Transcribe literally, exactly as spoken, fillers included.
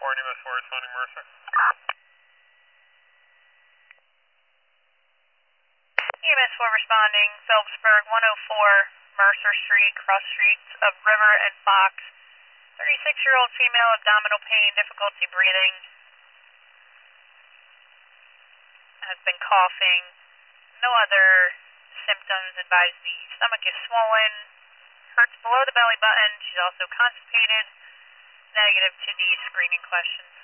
four, E M S four responding Mercer. E M S four responding, Phillipsburg, one oh four Mercer Street, cross streets of River and Fox. thirty-six-year-old female, abdominal pain, difficulty breathing. Has been coughing. No other symptoms. Advised the stomach is swollen. Hurts below the belly button. She's also constipated. Negative to the screening questions.